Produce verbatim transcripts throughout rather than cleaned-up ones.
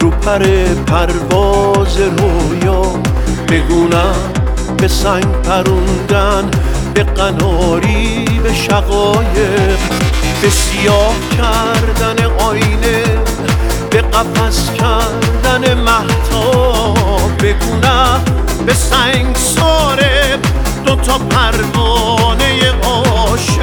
رو پر پرواز رویا بگونم به سنگ پروندن، به قناری، به شقایق، به سیاه کردن آینه، به قفس کردن مهتاب بگونم به سنگ ساره دوتا پروانه عاشق.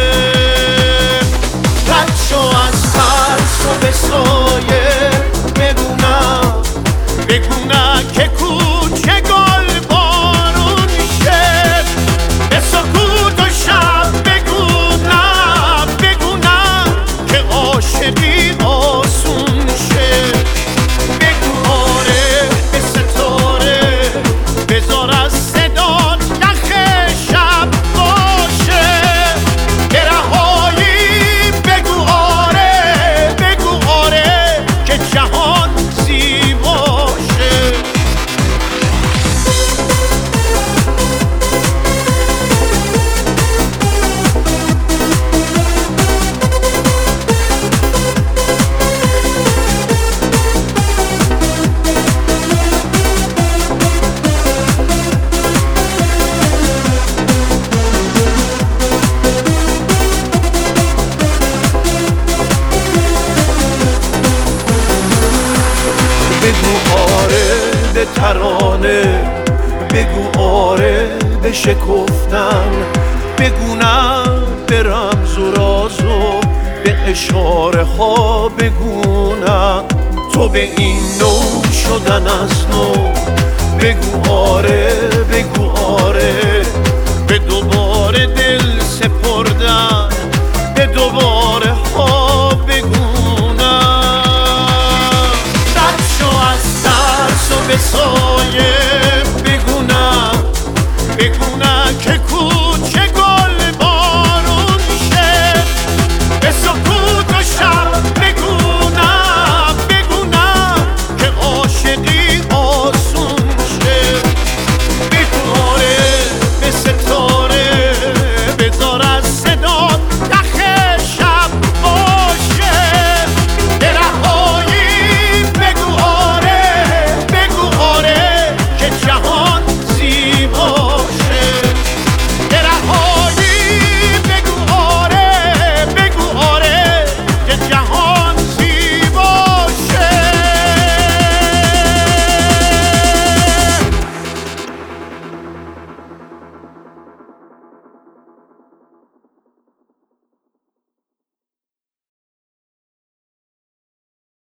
رد شو از ترس و به سایه بگونم بگونم که کوچه گل بارون شه، به سکوت و شب بگونم بگونم که عاشقی آسون شه. بگو آره به ستاره بذار از صدات نخ شب باشه، که رهایی بگو آره بگو آره که جهان زیباشه. بگو آره به ترانه، بگو آره به شکفتن، بگونم به رمز و راز و به اشاره ها بگونم تو به این نوع شدن از نو. بگو آره بگو آره به دوباره دل سپردن، به دوباره ها بگونم. رد شو از ترس و به